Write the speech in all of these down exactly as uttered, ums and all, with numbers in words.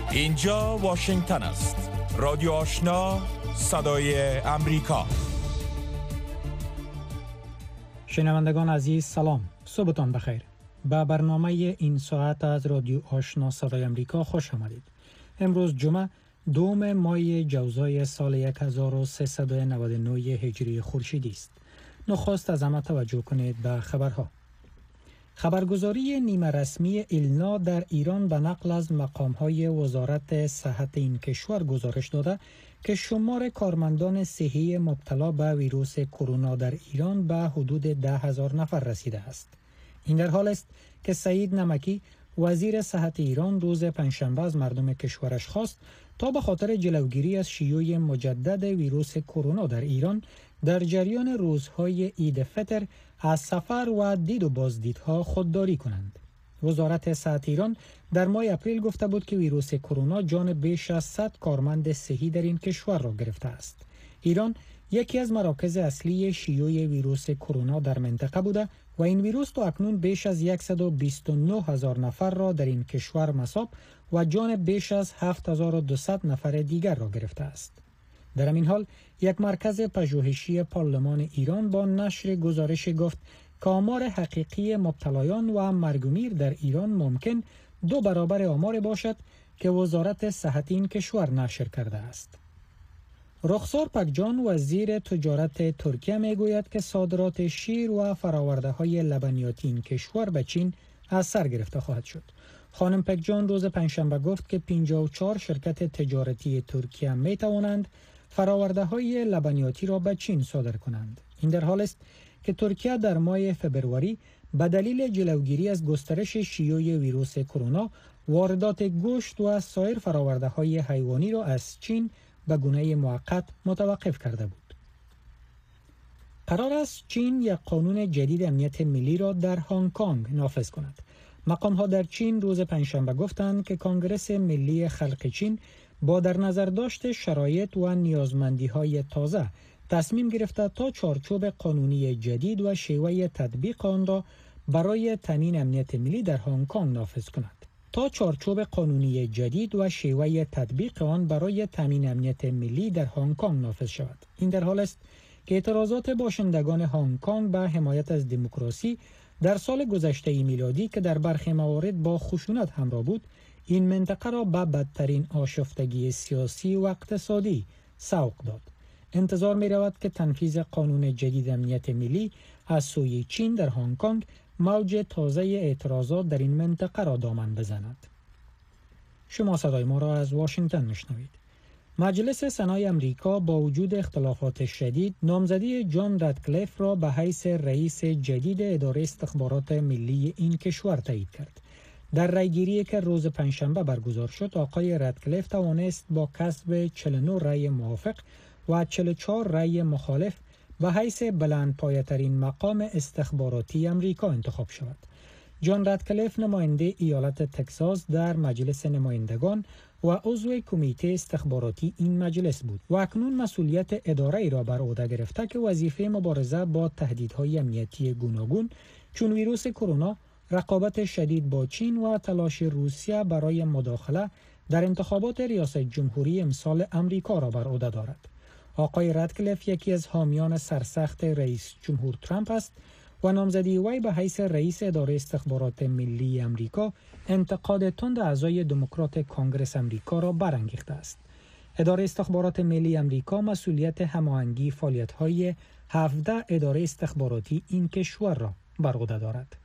اینجا واشنگتن است. رادیو آشنا، صدای امریکا. شنوندگان عزیز سلام، صبحتان بخیر. به برنامه این ساعت از رادیو آشنا صدای امریکا خوش آمدید. امروز جمعه دوم ماه جوزای سال هزار و سیصد و نود و نه هجری خورشیدی است. نخست از همه توجه کنید به خبرها. خبرگزاری نیمه رسمی ایلنا در ایران به نقل از مقام‌های وزارت صحت این کشور گزارش داده که شمار کارمندان صحی مبتلا به ویروس کرونا در ایران به حدود ده هزار نفر رسیده است. این در حال است که سعید نمکی وزیر صحت ایران روز پنجشنبه از مردم کشورش خواست تا به خاطر جلوگیری از شیوع مجدد ویروس کرونا در ایران در جریان روزهای عید فطر از سفر و دید و بازدیدها خودداری کنند. وزارت صحت ایران در ماه اپریل گفته بود که ویروس کرونا جان بیش از صد کارمند صحی در این کشور را گرفته است. ایران یکی از مراکز اصلی شیوع ویروس کرونا در منطقه بوده و این ویروس تا اکنون بیش از صد و بیست و نه هزار نفر را در این کشور مصاب و جان بیش از هفت هزار و دویست نفر دیگر را گرفته است. در این حال یک مرکز پژوهشی پارلمان ایران با نشر گزارش گفت که آمار حقیقی مبتلایان و مرگ و میر در ایران ممکن دو برابر آمار باشد که وزارت صحت این کشور نشر کرده است. رخسار پکجان وزیر تجارت ترکیه میگوید که صادرات شیر و فراورده های لبنیاتی این کشور به چین از سر گرفته خواهد شد. خانم پکجان روز پنجشنبه گفت که پنجاه و چهار شرکت تجارتی ترکیه می توانند فراورده های لبنیاتی را به چین صادر کنند. این در حال است که ترکیه در ماه فبروری به دلیل جلوگیری از گسترش شیوع ویروس کرونا واردات گوشت و سایر فراورده های حیوانی را از چین به گونه موقت متوقف کرده بود. قرار است چین یک قانون جدید امنیت ملی را در هنگ کنگ نافذ کند. مقام ها در چین روز پنجشنبه گفتند که کنگره ملی خلق چین با در نظر داشت شرایط و نیازمندی های تازه تصمیم گرفته تا چارچوب قانونی جدید و شیوه تطبیق آن را برای تامین امنیت ملی در هنگ کنگ نافذ کند. تا چارچوب قانونی جدید و شیوه تطبیق آن برای تامین امنیت ملی در هنگ کنگ نافذ شود. این در حال است که اعتراضات باشندگان هنگ کنگ به حمایت از دموکراسی در سال گذشته میلادی که در برخی موارد با خشونت همراه بود، این منطقه را به بدترین آشفتگی سیاسی و اقتصادی سوق داد. انتظار می رود که تنفیذ قانون جدید امنیت ملی از سوی چین در هنگ کنگ موج تازه اعتراضات در این منطقه را دامن بزند. شما صدای ما را از واشنگتن میشنوید. مجلس سنای امریکا با وجود اختلافات شدید نامزدی جان رادکلیف را به حیث رئیس جدید اداره استخبارات ملی این کشور تایید کرد. در رأیگیری که روز پنجشنبه برگزار شد، آقای رادکلیف توانست با کسب چهل و نه رأی موافق و چهل و چهار رأی مخالف به حیث بلندپایه‌ترین مقام استخباراتی امریکا انتخاب شود. جان رادکلیف نماینده ایالت تگزاس در مجلس نمایندگان و عضو کمیته استخباراتی این مجلس بود و اکنون مسئولیت اداره ای را بر عهده گرفته که وظیفه مبارزه با تهدیدهای امنیتی گوناگون چون ویروس کرونا، رقابت شدید با چین و تلاش روسیه برای مداخله در انتخابات ریاست جمهوری امسال امریکا را بر عهده دارد. آقای رادکلیف یکی از حامیان سرسخت رئیس جمهور ترامپ است و نامزدی وی به حیث رئیس اداره استخبارات ملی امریکا انتقاد تند اعضای دموکرات کنگره امریکا را برانگیخته است. اداره استخبارات ملی امریکا مسئولیت هماهنگی فعالیت‌های هفده اداره استخباراتی این کشور را بر عهده دارد.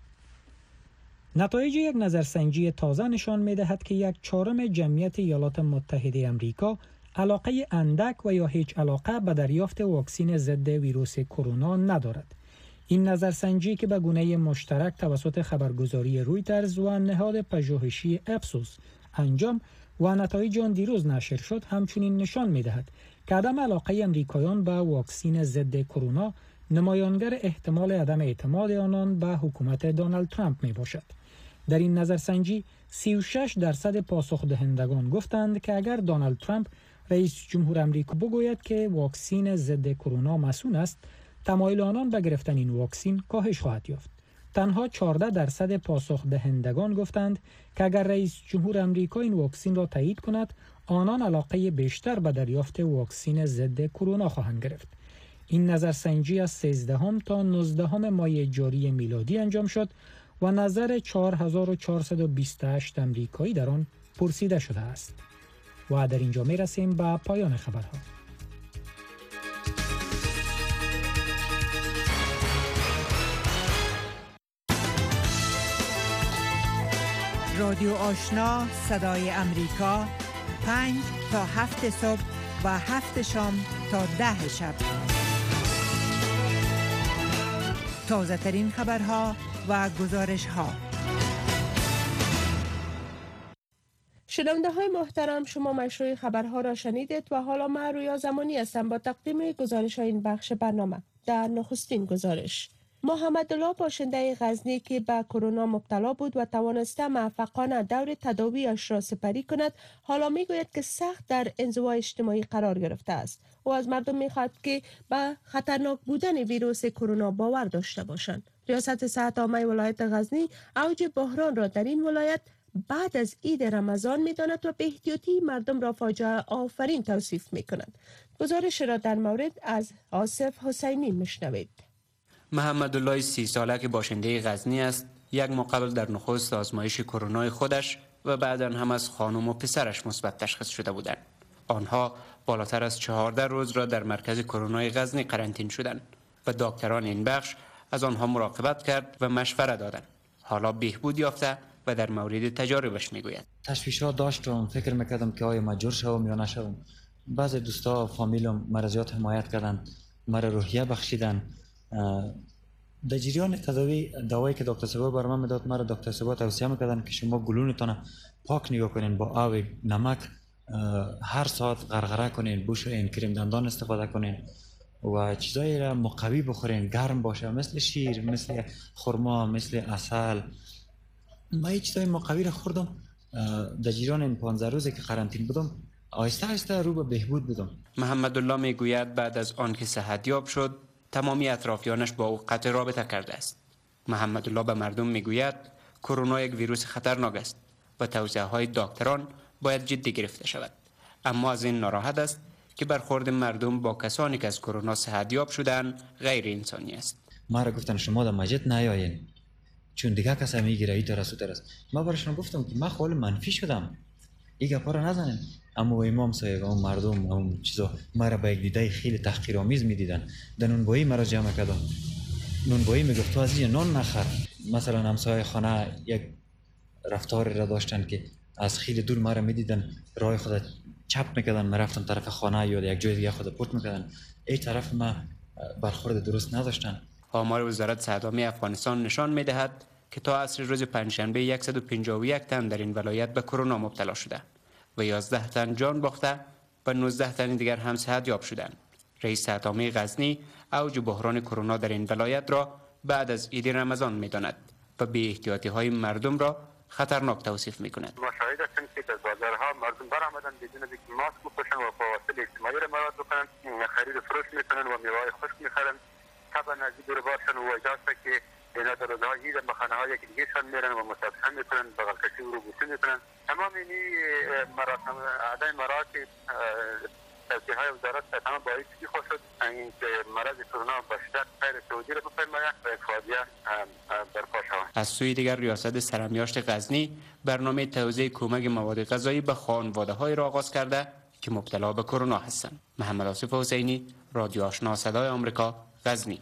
نتایج یک نظرسنجی تازه نشان می‌دهد که یک چهارم جمعیت ایالات متحده امریکا علاقه اندک و یا هیچ علاقه به دریافت واکسن ضد ویروس کرونا ندارد. این نظرسنجی که به گونه مشترک توسط خبرگزاری رویترز و نهاد پژوهشی اپسوس انجام و نتایج آن دیروز نشر شد، همچنین نشان می‌دهد که عدم علاقه امریکایان به واکسن ضد کرونا نمایانگر احتمال عدم اعتماد آنان به حکومت دونالد ترامپ میباشد. در این نظرسنجی سی و شش درصد پاسخ دهندگان گفتند که اگر دونالد ترامپ رئیس جمهور امریکا بگوید که واکسن ضد کرونا مسئول است، تمایل آنان به گرفتن این واکسن کاهش خواهد یافت. تنها چهارده درصد پاسخ دهندگان گفتند که اگر رئیس جمهور آمریکا این واکسن را تایید کند، آنان علاقه بیشتر به دریافت واکسن ضد کرونا خواهند گرفت. این نظرسنجی از سیزدهم تا نوزدهم ماه جاری میلادی انجام شد و نظر چهار هزار و چهارصد و بیست و هشت امریکایی در آن پرسیده شده است. و در اینجا می رسیم به پایان خبرها. رادیو آشنا صدای امریکا، پنج تا هفت صبح و هفت شام تا ده شب. تازه ترین خبرها و گزارش ها. شنونده های محترم، شما مشروع خبرها را شنیدید و حالا من رویا زمانی هستم با تقدیم گزارش های این بخش برنامه. در نخستین گزارش، محمد الله باشنده غزنی که به کرونا مبتلا بود و توانسته موفقانه دور تداویش را سپری کند، حالا میگوید که سخت در انزوا اجتماعی قرار گرفته است. او از مردم میخواهد که به خطرناک بودن ویروس کرونا باور داشته باشند. ریاست صحت عامه ولایت غزنی اوج بحران را در این ولایت بعد از عید رمضان می‌داند و به احتیاطی مردم را فاجعه آفرین توصیف می‌کند. گزارش را در مورد از آصف حسینی میشنوید. محمد الله سی ساله که باشنده غزنی است، یک ماه قبل در نخست آزمایش کرونا خودش و بعداً هم از خانم و پسرش مثبت تشخیص شده بودند. آنها بالاتر از چهارده روز را در مرکز کرونا غزنی قرنطینه شدند و دکتران این بخش از آنها مراقبت کرد و مشوره دادند. حالا بهبود یافته و در مورد تجاربش میگوید. تشویشات داشتم، فکر میکردم که آیا مجبور شوم یا نشوم. بعضی دوستا فامیلم مرا زیاد حمایت کردند، مرا روحیه بخشیدن. در جریان تداوی دوایی که دکتر سبا برام میداد، مرا دکتر سبا توصیه میکردن که شما گلونتون پاک نگاه کنین، با آب نمک هر ساعت غرغره کنین، بشوین، کریم دندان استفاده کنین و چیزایی را مقوی بخورین، گرم باشه، مثل شیر، مثل خرما، مثل عسل. ما این چیزای مقوی را خوردم. در جریان این پانزده روزی که قرنطینه بودم، آهسته آهسته رو به بهبود بودم. محمد الله میگوید بعد از آن که صحتیاب شد، تمامی اطرافیانش با او قطع رابطه کرده است. محمد الله به مردم میگوید کرونا یک ویروس خطرناک است و توصیه های دکتران باید جدی گرفته شود. اما از این ناراحت است که برخورد مردم با کسانی که از کرونا صحتیاب شدن غیر انسانی است. ما را گفتن شما در مسجد نیاین چون دیگه کسی میگیره، این طرف و طرف. ما براشون گفتم که من خود منفی شدم، این گپا را نزنین. اما امام صاحب، اون مردم، اون چیزا مرا با یک دیده خیلی تحقیرآمیز میدیدن. در نونوایی مرا جمع کردن. نونوایی میگفت تو از این نان نخور. مثلا همسایه خانه یک رفتار را داشتن که از خیلی دور مرا میدیدن، راه خود چپ میکردن، من رفتم طرف خانه یا یک جای دیگه خود پورت میکردن. این طرف ما برخورد درست نداشتن. آمار وزارت صحت عامه افغانستان نشان می‌دهد که تا عصر روز پنجشنبه صد و پنجاه و یک تن در این ولایت به کرونا مبتلا شده و یازده تن جان باخته و نوزده تن دیگر هم صحتیاب شدند. رئیس صحت عامه غزنی اوج بحران کرونا در این ولایت را بعد از عید رمضان می‌داند و بی احتیاطی‌های مردم را خطرناک توصیف می‌کند. ما شاهد هستیم که در بازارها مردم برآمدن بدون اینکه ماسک بپوشن و فواصل اجتماعی را مراعات بکنن، خرید و فروش می‌کنن و میوه‌های خشک می‌خرن. طبعا از این دور بارشان و اجازه که اینا در روزهای عید به خانه‌های که دیگه شان میرن و مصافحه میکنن، بغل کشی و روبوسی میکنن. تمام این مراسم ادای مراسم توصیه های وزارت تمام باید چی خوش شد این که مرض کرونا به شدت غیر سعودی را بفرماید و فاجعه برپا شود. از سوی دیگر ریاست سرمیاشت غزنی برنامه توزیع کمک مواد غذایی به خانواده‌های را آغاز کرده که مبتلا به کرونا هستند. محمد آصف حسینی، رادیو آشنا صدای آمریکا، غزنی.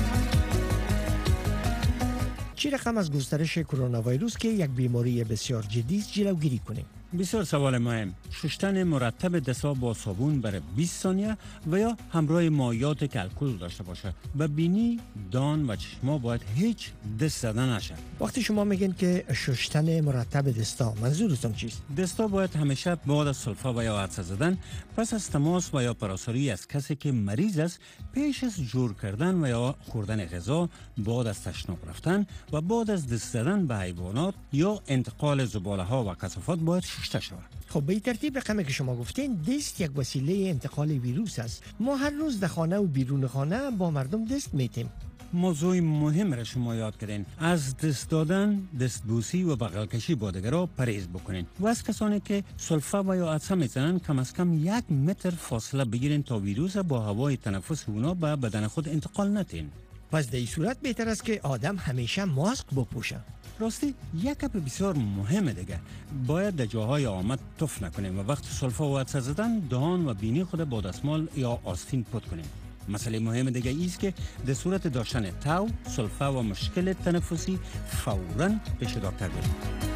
چی رقم از گسترش کرونا ویروس که یک بیماری بسیار جدی است جلوگیری کنیم؟ بسیار سوال مهم. شستن مرتب دست‌ها با صابون برای بیست ثانیه و یا همراه مایعات که الکل داشته باشه. به بینی، دان و چشما باید هیچ دست زدن نشه. وقتی شما میگین که شستن مرتب دستا، منظورتون چیست؟ دستا باید همیشه بعد از سلفا و یا عطسه زدن، پس از تماس و یا پراساری از کسی که مریض است، پیش از جور کردن و یا خوردن غذا، بعد از تشناب رفتن و بعد از دست زدن به حیوانات یا انتقال زباله ها و کثافات باید شسته شود. خب به این ترتیب رقمی که شما گفتین، دست یک وسیله انتقال ویروس است. ما هر روز در خانه و بیرون خانه با مردم دست میتیم. موضوع مهم را شما یاد کردین. از دست دادن، دستبوسی و بغل کشی با دیگران پرهیز بکنین و از کسانی که سلفه و یا عطسه میزنن کم از کم یک متر فاصله بگیرین تا ویروس با هوای تنفس اونا به بدن خود انتقال ندین. پس در این صورت بهتر است که آدم همیشه ماسک بپوشه. راستی یک گپ بسیار مهمه دیگه، باید در جاهای آمد تف نکنیم و وقت سلفه و عطسه زدن دهان و بینی خود با دستمال یا آستین پاک کنیم. مسئله مهم دیگه ایست که در صورت داشتن تاو، سلفه و مشکل تنفسی فوراً پیش دکتر بریم.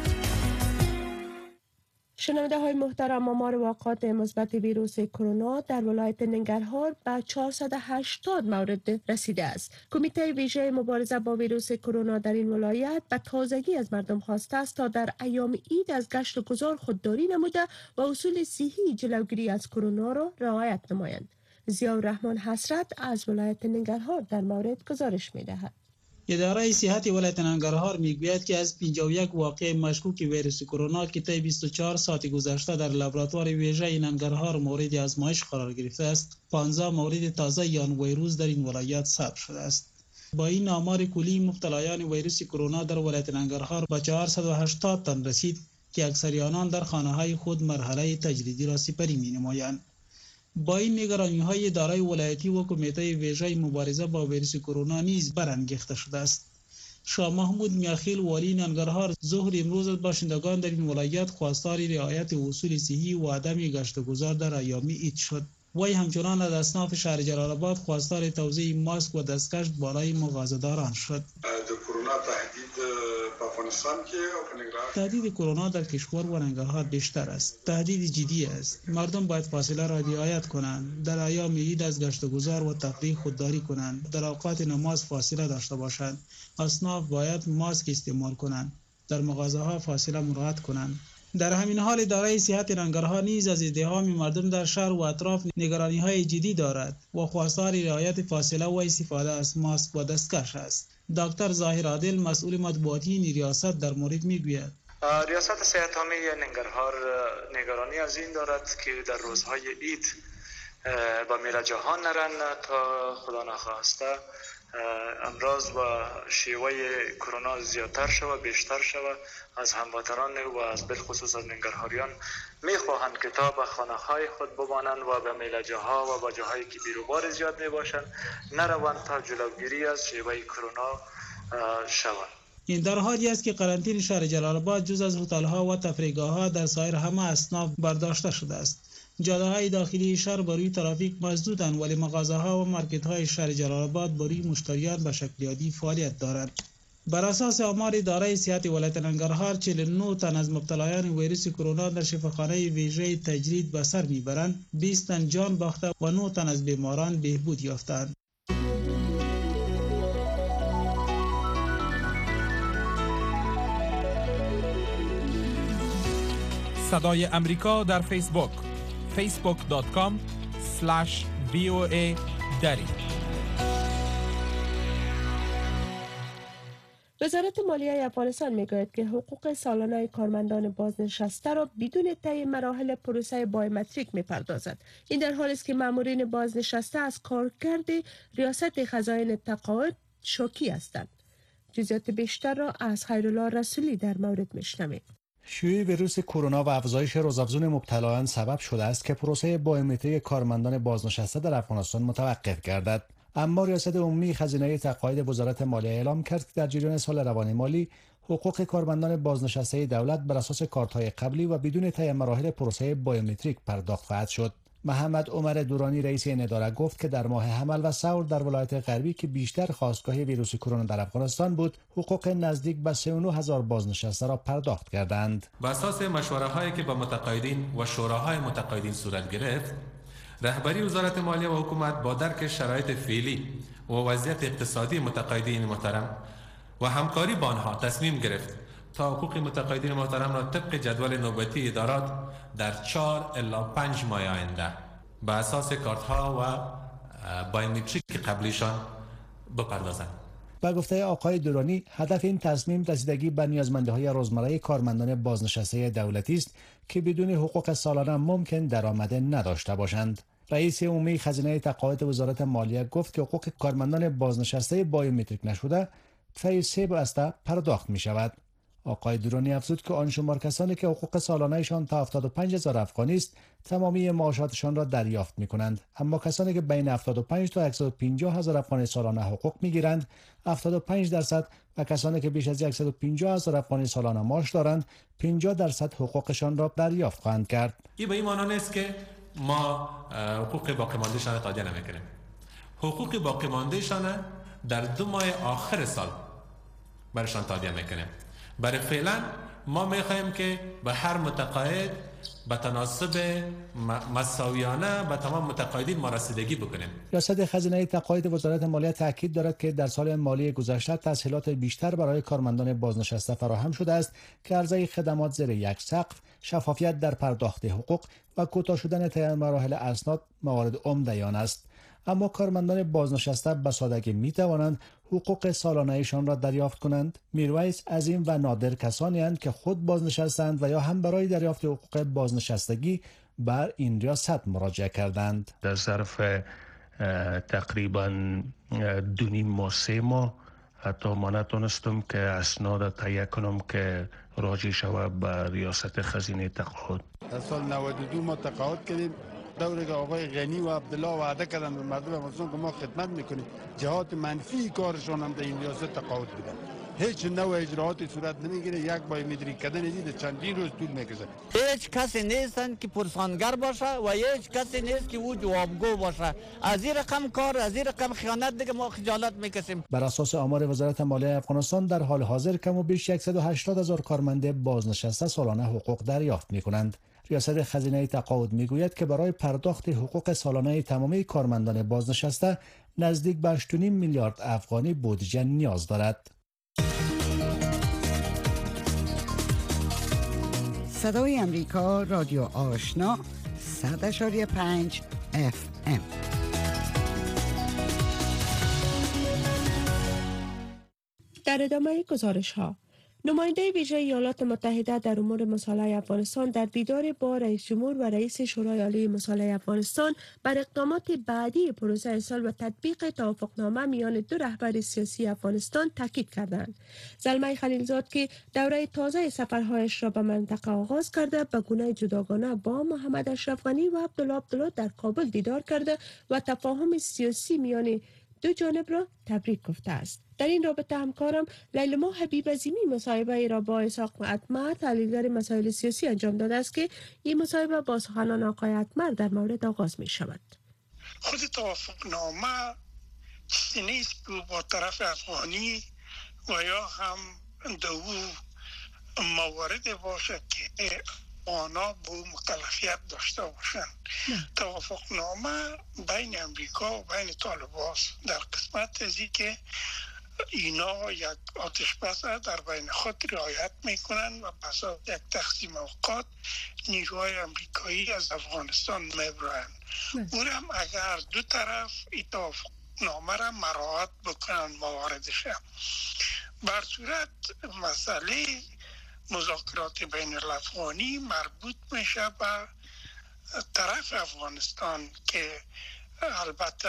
شنونده های محترم، آمار واقعات مثبت ویروس کرونا در ولایت ننگرهار به چهارصد و هشتاد مورد رسیده است. کمیته ویژه مبارزه با ویروس کرونا در این ولایت به تازگی از مردم خواسته است تا در ایام عید از گشت و گذار خودداری نموده و اصول صحی جلوگیری از کرونا را رعایت نمایند. ضیاءالرحمن حسرت از ولایت ننگرهار در مورد گزارش می‌دهد. اداره صحت ولایت ننگرهار میگوید که از پنجاه و یک واقعه مشکوک ویروس کرونا که طی بیست و چهار ساعت گذشته در لابراتوار ویژه ننگرهار مورد آزمایش قرار گرفته است، پانزده مورد تازه یان ویروس در این ولایت ثبت شده است. با این آمار کلی مبتلایان ویروس کرونا در ولایت ننگرهار به چهارصد و هشتاد تن رسید که اکثر آنان در خانه‌های خود مرحله تجریدی را سپری می‌نمایند. با این نگرانی‌های اداره ولایتی و کمیته ویژه مبارزه با ویروس کرونا نیز برانگیخته شده است. شاه محمود میاخیل والی ننگرهار ظهر امروز از باشندگان در این ولایت خواستار رعایت اصول صحی و عدم گشت و گذار در ایام عید شد. وی همچنان از اصناف شهر جلال آباد خواستار توزیع ماسک و دستکش بالای مغازه‌داران شد. تهدید کرونا در کشور و ننگرهار بیشتر است. تهدید جدی است. مردم باید فاصله را رعایت کنند. در ایام عید از گشت و گذار و تفریح خودداری کنند. در اوقات نماز فاصله داشته باشند. اصناف باید ماسک استعمال کنند. در مغازه‌ها فاصله مراعات کنند. در همین حال اداره صحت ننگرهار نیز از ازدحام مردم در شهر و اطراف نگرانی‌های جدی دارد و خواستار رعایت فاصله و استفاده از ماسک و دستکش است. دکتر ظاهر عادل مسئول مطبوعاتی این ریاست در مورد میگوید: ریاست صحت عامه ننگرهار نگرانی از این دارد که در روزهای عید با میله جهان نرن تا خدا نخواسته امراض و شیوه کرونا زیادتر شود، بیشتر شود. از هموطنان و از بالخصوص از ننگرهاریان میخواهند که تا به خانه های خود بمانند و به میلجه ها و به جاهایی که بیروبار زیاد میباشند نروند تا جلوگیری از شیوه کرونا شوند. این در حالی است که قرنطینه شهر جلال آباد جز از هتل ها و تفریحگاه ها در سایر همه اصناف برداشته شده است. جاده های داخلی شهر بروی ترافیک مسدودند، ولی مغازه ها و مارکت های شهر جلال آباد بروی مشتریان به شکل عادی فعالیت دارند. بر اساس آمار اداره صحت ولایت ننگرهار چهل و نه تن از مبتلایان ویروس کرونا در شفاخانه ویژه تجرید به سر میبرند، بیست تن جان باخته و نه تن از بیماران بهبود یافتند. صدای امریکا در فیسبوک فیسبوک دات کام اسلش وی او ای دری. وزارت مالیه افغانستان میگوید که حقوق سالانه کارمندان بازنشسته را بدون طی مراحل پروسه بایومتریک میپردازد. این در حالی است که مامورین بازنشسته از کارکرد ریاست خزائن تقاعد شوکی هستند. جزئیات بیشتر را از خیرالله رسولی در مورد میشنوید. شیوع ویروس کرونا و افزایش روزافزون مبتلایان سبب شده است که پروسه بایومتریک کارمندان بازنشسته در افغانستان متوقف گردد. اما ریاست عمومی خزینه تقاعد وزارت مالیه اعلام کرد که در جریان سال روان مالی حقوق کارمندان بازنشسته دولت بر اساس کارت‌های قبلی و بدون طی مراحل پروسه بایومتریک پرداخت خواهد شد. محمد عمر دورانی رئیس این اداره گفت که در ماه حمل و ثور در ولایت غربی که بیشتر خاستگاه ویروس کرونا در افغانستان بود، حقوق نزدیک به سی و نه هزار بازنشسته را پرداخت کردند. بر اساس مشوره هایی که با متقاعدین و شوراهای متقاعدین صورت گرفت، رهبری وزارت مالیه و حکومت با درک شرایط فعلی و وضعیت اقتصادی متقاعدین محترم و همکاری با آنها تصمیم گرفت تا حقوق متقاعدین محترم را طبق جدول نوبتی ادارات در چهار الی پنج ماه آینده به اساس کارت ها و بایومتریک قبلیشان بپردازند. با گفته آقای دورانی، هدف این تصمیم رسیدگی به نیازمندی‌های روزمره کارمندان بازنشسته دولتی است که بدون حقوق سالانه ممکن درآمد نداشته باشند. رئیس عمومی خزینه تقاعد وزارت مالیه گفت که حقوق کارمندان بازنشسته بایومتریک نشده فیز سه بسته پرداخت می شود. آقای درونی افزود که آن شمار کسانی که حقوق سالانه‌شان تا هفتاد و پنج هزار افغانی است تمامی معاشاتشان را دریافت می کنند، اما کسانی که بین هفتاد و پنج تا صد و پنجاه هزار افغانی سالانه حقوق می گیرند هفتاد و پنج درصد و کسانی که بیش از صد و پنجاه هزار افغانی سالانه معاش دارند پنجاه درصد حقوقشان را دریافت خواهند کرد. این به این معنی نیست که ما حقوق باقی ماندهشان تادیه نمیکنیم. حقوق باقی ماندهشان در دو ماه آخر سال برشان تادیه میکنیم. برای فعلا ما میخواهیم که به هر متقاعد به تناسب مساویانه به تمام متقاعدین ما رسیدگی بکنیم. ریاست خزینه تقاعد وزارت مالیه تاکید دارد که در سال مالی گذشته تسهیلات بیشتر برای کارمندان بازنشسته فراهم شده است که عرضه خدمات زیر یک سقف، شفافیت در پرداخت حقوق و کوتاه شدن طی مراحل اسناد موارد عمده‌یان است. اما کارمندان بازنشسته به سادگی می توانند حقوق سالانه‌شان را دریافت کنند. میرویس عظیم و نادر کسانی اند که خود بازنشستند و یا هم برای دریافت حقوق بازنشستگی بر این ریاست مراجعه کردند. در ظرف تقریبا دو نیم ماه سه ماه حتی ما نتونستم که اسناد تهیه کنم که راجع شود به ریاست خزینه تقاعد. در سال نود و دو ما تقاعد کردیم. دوره که آقای غنی و عبدالله وعده کردن به مردم افغانستان که ما خدمت میکنیم، جهات منفی کارشان هم در این ریاست تقاعد بودن. هیچ نوع اجراعاتی صورت نمیگیره. یک بایومتریک کردن دید چندین روز طول میکشه. هیچ کسی نیستن که پرسانگر باشه و هیچ کسی نیست که او جوابگو باشه. از این رقم کار، از این رقم خیانت دیگه ما خجالت میکشیم. بر اساس آمار وزارت مالیه افغانستان در حال حاضر کم و بیش صد و هشتاد هزار کارمند بازنشسته سالانه حقوق دریافت میکنند. ریاست خزینه تقاعد میگوید که برای پرداخت حقوق سالانه تمامی کارمندان بازنشسته نزدیک به هشت و نیم میلیارد افغانی بودجه نیاز دارد. صدای امریکا، رادیو آشنا، صد و پنج اف ام. در ادامه گزارش ها، نماینده ویژه ایالات متحده در امور مصالحه افغانستان در دیدار با رئیس جمهور و رئیس شورای عالی مصالحه افغانستان بر اقدامات بعدی پروسه ارسال و تطبیق توافقنامه میان دو رهبر سیاسی افغانستان تاکید کردند. زلمه خلیلزاد که دوره تازه سفرهایش را به منطقه آغاز کرده، به گونه جداگانه با محمد اشرف غنی و عبدالله عبدالله در کابل دیدار کرده و تفاهم سیاسی میان دو جانب را تبریک گفته است. در این رابطه همکارم لیلما حبیب عظیمی مصاحبه را با اسحاق اتمر، تحلیلگر مسائل سیاسی انجام داده است که این مصاحبه با سخنان آقای اتمر در مورد آغاز می شود. خود توافقنامه چیزی نیست که با طرف افغانی و یا هم دو موارد باشد که آنها به مکلفیت داشته باشند. توافقنامه بین امریکا و بین طالبان در قسمت ازی که اینا یک آتش بس در بین خود رعایت میکنن و پس از یک تقسیم اوقات نیروهای امریکایی از افغانستان میبرن. او هم اگر دو طرف این توافقنامه را مراعات بکنن مواردش، بر صورت مسئله مذاکرات بین الافغانی مربوط میشه به طرف افغانستان که البته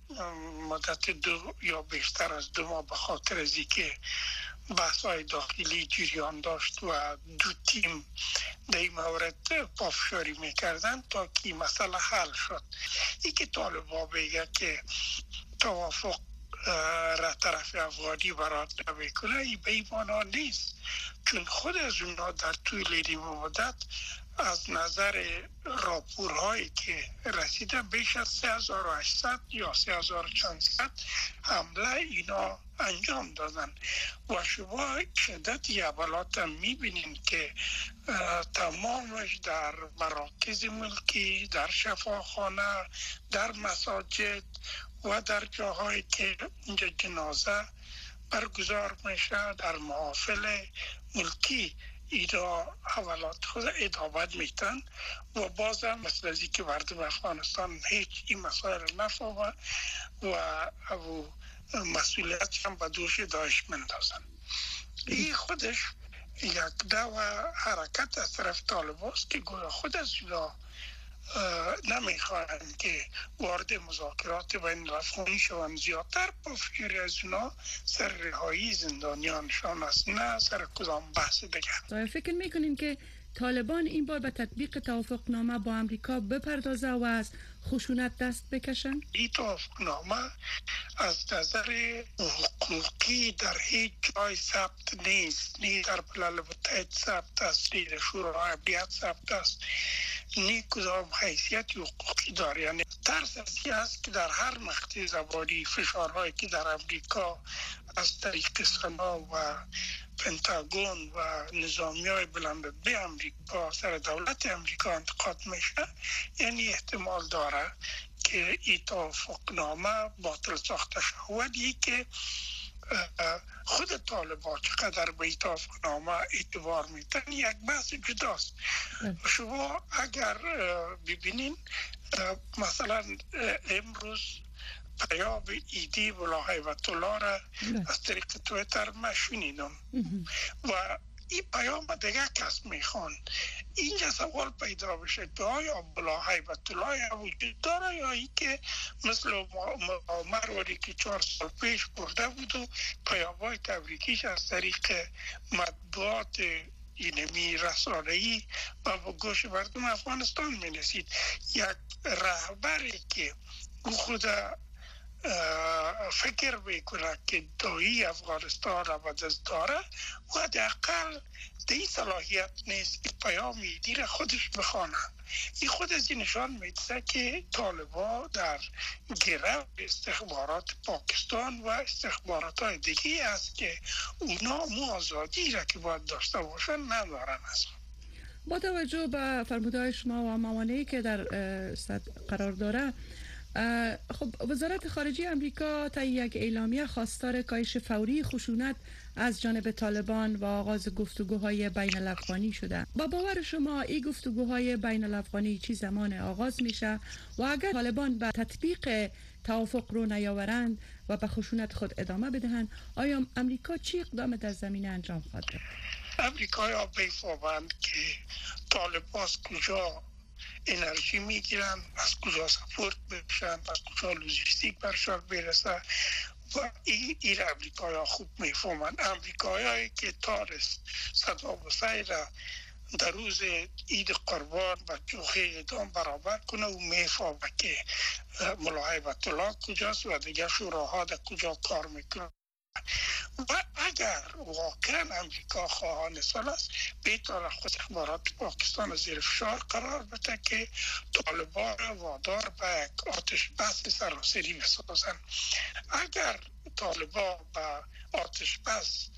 مدت دو یا بیشتر از دو ماه به خاطر از اینکه بحث‌های داخلی جریان داشت و دو تیم در این مورد پافشاری میکردن تا که مسئله حل شد. ای که طالبا بگه که توافق را طرف افغانی برات نمیکنه، ای به ایمانا نیست، چون خود از اونها در طول این مدت از نظر راپورهایی که رسیده بیش از سه هزار و هشتصد یا سه هزار و چهارصد حمله اینا انجام دادن و شما شدت یابلات هم میبینین که تمامش در مراکز ملکی، در شفاخانه، در مساجد و در جاهایی که اینجا جنازه برگزار میشه، در محافل ملکی اینا حوالات خود ادامت میتن و بازم مثل ازی که مردم افغانستان هیچ این مسائل نفهمه و او مسئولیت هم به دوش داعش مندازن. این خودش یک دو حرکت از طرف طالباست که گویا خود از اینا نمیخواهند که وارد مذاکرات بین الافغانی شوند. زیادتر پافشاری از اونا سر رهایی زندانیانشان است، نه سر کدام بحث دیگر. فکر میکنین که طالبان این بار به تطبیق توافقنامه با امریکا بپردازه و از خشونت دست بکشن؟ این توافقنامه از نظر حقوقی در هیچ جای ثبت نیست، نی در ملل متحد ثبت است، نی در شورای امنیت ثبت است، نی کدام حیثیت حقوقی داره. یعنی ترس از این است که در هر مقطع زمانی فشارهایی که در امریکا از طریق سنا و پنتاگون و نظامی های بلند به امریکا سر دولت امریکا انتقاد میشه، یعنی احتمال داره که این توافقنامه باطل ساخته شود. که خود طالبان چقدر به این توافقنامه اعتبار میتن یک بحث جداست. شما اگر ببینین مثلا امروز پیام ایدی بلا هیبت الله را از طریق تویتر ما شنیدم و این پیام دیگه کس میخوان. اینجا سوال پیدا بشه که آیا بلا هیبت الله وجود داره یا ای که مثل مروری که چهار سال پیش برده بود و پیام‌های تبریکیش از طریق مطبوعات اینمی رسانه‌ای و با گوش مردم افغانستان می‌رسید. یک رهبری که خود فکر میکنه که دایی افغانستان را به دست داره و حداقل دی صلاحیت نیست که پیام ایدی را خودش بخوانه. این خود از این نشان میده که طالبان در گرو استخبارات پاکستان و استخبارات های دیگه است که اونا مو آزادی را که باید داشته باشن ندارن است. با توجه به فرمودهای شما و موانعی که در قرار داره، خب وزارت خارجه امریکا تا یک اعلامیه خواستار کاهش فوری خشونت از جانب طالبان و آغاز گفتگوهای بین الافغانی شده. با باور شما این گفتگوهای بین الافغانی چی زمان آغاز میشه و اگر طالبان به تطبیق توافق رو نیاورند و به خشونت خود ادامه بدهند، آیا امریکا چی اقدام در زمینه انجام خواهد داد؟ امریکایی ها بیفهمند که طالبان از کجا انرژی میگیرن، از کجا سپورت بشن، از کجا لوجستیک برشان برسه و این این امریکایی ها خوب میفهمن. امریکایی هایی که تارس صدام حسین را در روز عید قربان و جوخه اعدام برابر کنه و میفهمه که ملا هیبت الله کجاست و دیگه شوراها در کجا کار میکنه. و اگر واقعا امریکا خواهان سال است بیتاره خود اخبارات پاکستان زیر فشار قرار بده که طالبان وادار به آتش بس سراسری بسازن. اگر طالبان به آتش بس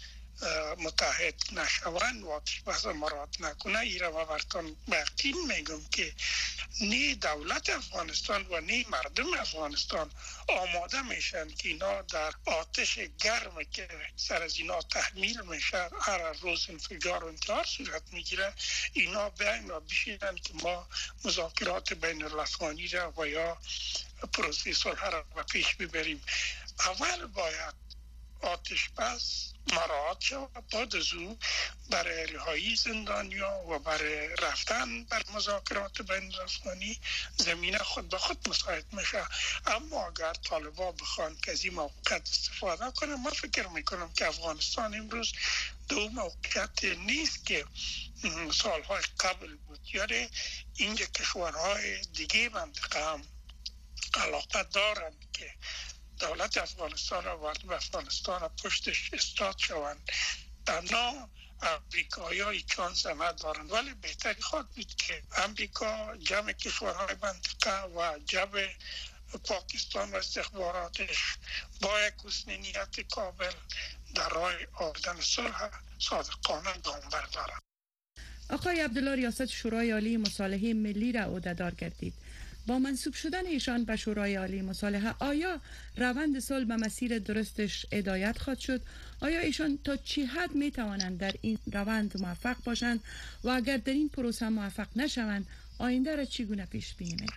متحد نشوند و آتش بس مراد نکنه، ایره و برتان بقین میگم که نی دولت افغانستان و نی مردم افغانستان آماده میشن که اینا در آتش گرم که سر از اینا تحمیل میشه هر روز انفجار و انتحار صورت میگیره، اینا بیاین و بشینن که ما مذاکرات بین الافغانی را و یا پروسه صلح را به پیش ببریم. اول باید آتش بس مراعات شود، بعد از او برای رهایی زندانیا و برای رفتن بر مذاکرات بین الافغانی زمینه خود به خود مساعد میشه. اما اگر طالبان بخوان که از این موقعیت استفاده کنه، ما فکر میکنم که افغانستان امروز دو موقعیت نیست که سالهای قبل بود. یعنی اینجا کشورهای دیگه منطقه هم علاقه دارند که دولت افغانستان را وارد به افغانستان را پشتش استاد شوند. تنها امریکایی های چانس ندارند، ولی بهتری خواهد بود که امریکا جمع کشورهای منطقه و جمع پاکستان و استخباراتش با یک حسن نیت کامل در راه آوردن صلح صادقانه گام بردارند. آقای عبدالله ریاست شورای عالی مصالحه ملی را عهده‌دار گردید. با منصوب شدن ایشان به شورای عالی مصالحه، آیا روند صلح به مسیر درستش هدایت خواهد شد؟ آیا ایشان تا چه حد می توانند در این روند موفق باشند و اگر در این پروسه موفق نشوند آینده را چگونه پیش بینی می‌کنید؟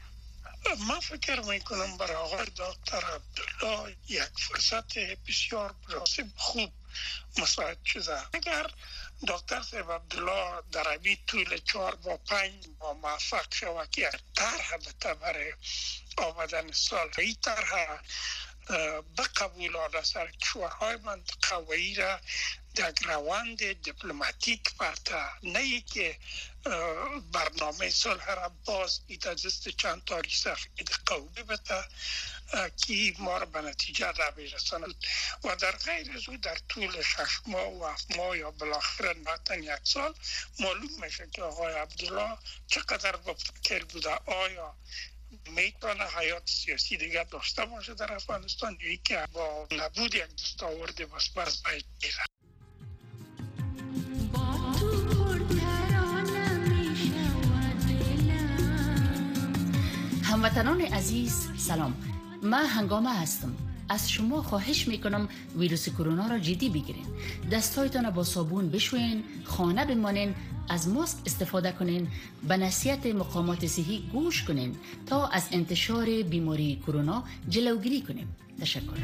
من فکر میکنم برای آقای دکتر عبدالله یک فرصت بسیار مناسب خوب مساعد شده. اگر دکتر صاحب عبدالله در عبی طول چهار و پنج ماه موفق شود که طرح بده برای آمدن سال، این طرح به قبول آن سر کشورهای منطقه و ای را در روند دیپلماتیک برتا، نه ای که برنامه صلح را باز ایده دست چند تاریخ سفید قوی بده که ما را به نتیجه را برساند و در غیر از او در طول شش ماه و هفت ماه یا بالاخره نهایتاً یک سال معلوم میشه که آقای عبدالله چقدر با فکر بوده، آیا میتونه حیات سیاسی دیگر داشته باشه در افغانستان یا که با نبود یک دستاورد بس بس باید میره. هموطنان عزیز سلام، من هنگامه هستم. از شما خواهش میکنم ویروس کرونا را جدی بگیرین. دستایتان را با صابون بشوین، خانه بمانین، از ماسک استفاده کنین، به نصیحت مقامات صحی گوش کنین تا از انتشار بیماری کرونا جلوگیری کنیم. تشکر.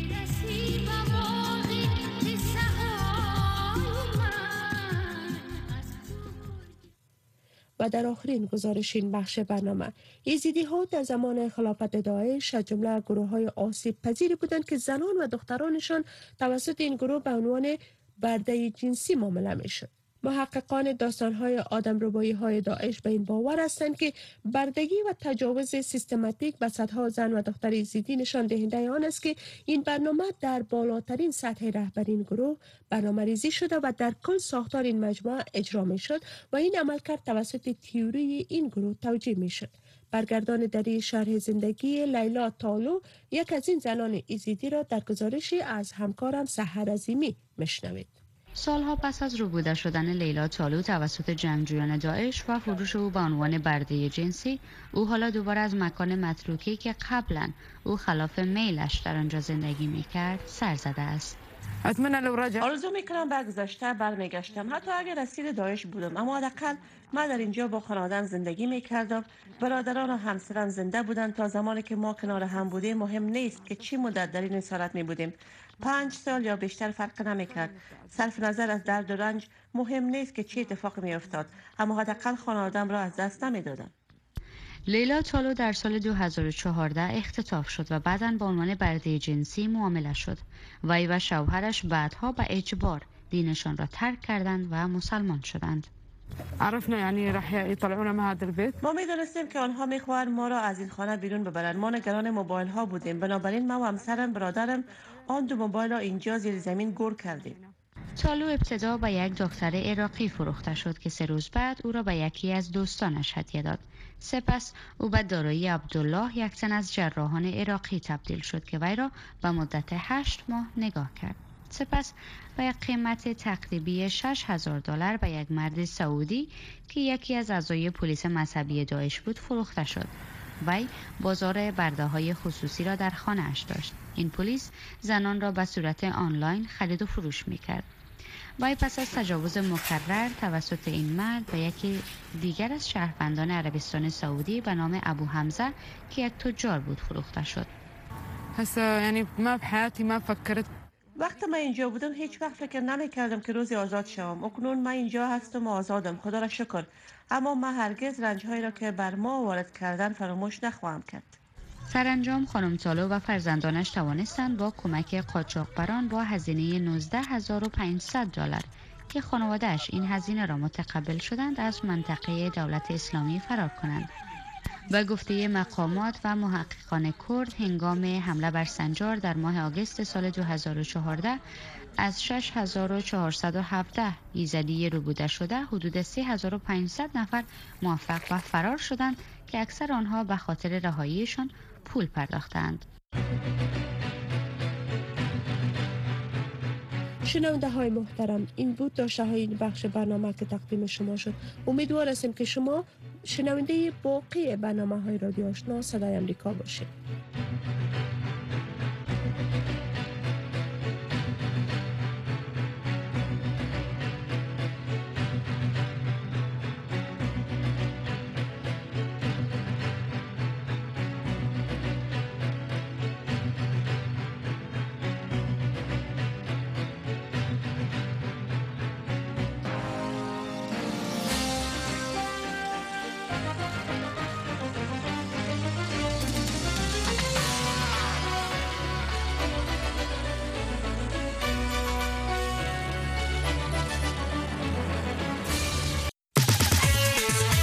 و در آخرین گزارش این بخش برنامه، یزیدی ها در زمان خلافت داعش از جمله گروه های آسیب پذیری بودند که زنان و دخترانشان توسط این گروه به عنوان برده جنسی معامله می شد. محققان داستان‌های آدمربایی‌های داعش به این باور هستند که بردگی و تجاوز سیستماتیک به صدها زن و دختر یزیدی نشان دهنده آن است که این برنامه در بالاترین سطح رهبری این گروه برنامه‌ریزی شده و در کل ساختار این مجموعه اجرا می‌شد و این عملکرد توسط تئوری این گروه توجیه می‌شد. برگردان دری شرح زندگی لیلا تالو یک از این زنان یزیدی را در گزارشی از همکارم سحر عظیمی می‌شنوید. سالها پس از ربوده شدن لیلا تالو توسط جنگجویان داعش و فروش او به عنوان برده جنسی، او حالا دوباره از مکان متروکی که قبلا او خلاف میلش در آنجا زندگی میکرد سر زده است. آرزو میکنم به گذشته برمیگشتم، حتی اگر اسیر داعش بودم، اما حداقل من در اینجا با خانواده‌ام زندگی میکردم. برادران و همسرم زنده بودند. تا زمانی که ما کنار هم بودیم مهم نیست که چی مدت در این اسارت می بودیم، پنج سال یا بیشتر فرق نمیکرد. صرف نظر از درد و رنج مهم نیست که چی اتفاق می افتاد، اما حداقل خانواده‌ام را از دست نمیدادم. لیلا تالو در سال دو هزار و چهارده اختطاف شد و بعداً به عنوان برده جنسی معامله شد. وی و شوهرش بعدها به اجبار دینشان را ترک کردند و مسلمان شدند. عرفنا یعنی راح يطلعونا من هذا البيت. ما میدونستیم که آنها میخواهند ما را از این خانه بیرون ببرند. ما نگران موبایل ها بودیم، بنابراین ما و همسرم برادرم آن دو موبایل را اینجا زیر زمین گور کردیم. تالو ابتدا به یک دکتر عراقی فروخته شد که سه روز بعد او را به یکی از دوستانش هدیه داد. سپس او به دارایی عبدالله، یک تن از جراحان عراقی تبدیل شد که وی را به مدت هشت ماه نگاه کرد. سپس با یک قیمت تقریبی شش هزار دلار به یک مرد سعودی که یکی از اعضای پلیس مذهبی داعش بود فروخته شد. وی بازار برده های خصوصی را در خانه اش داشت. این پلیس زنان را به صورت آنلاین خرید و فروش می کرد. وی پس از تجاوز مکرر توسط این مرد به یکی دیگر از شهروندان عربستان سعودی به نام ابو حمزه که یک تجار بود فروخته شد. هسه یعنی ما بحیاتی ما فکرت وقتی من اینجا بودم هیچ وقت فکر نمی کردم که روزی آزاد شوم. اکنون من اینجا هستم و آزادم، خدا را شکر. اما من هرگز رنجهایی را که بر ما وارد کردن فراموش نخواهم کرد. سرانجام خانم تالو و فرزندانش توانستند با کمک قاچاقبران با هزینه نوزده هزار و پانصد دلار که خانواده‌اش این هزینه را متقبل شدند از منطقه دولت اسلامی فرار کنند. به گفته مقامات و محققان کرد، هنگام حمله بر سنجار در ماه آگوست سال دو هزار و چهارده از شش هزار و چهارصد و هفده یزدی ربوده شده حدود سه هزار و پانصد نفر موفق و فرار شدند که اکثر آنها به خاطر رهاییشان پول پرداختند. شنونده های محترم، این بود داشته های این بخش برنامه که تقدیم شما شد. امیدوار هستیم که شما شنونده باقی برنامه های رادیو آشنا صدای امریکا باشید.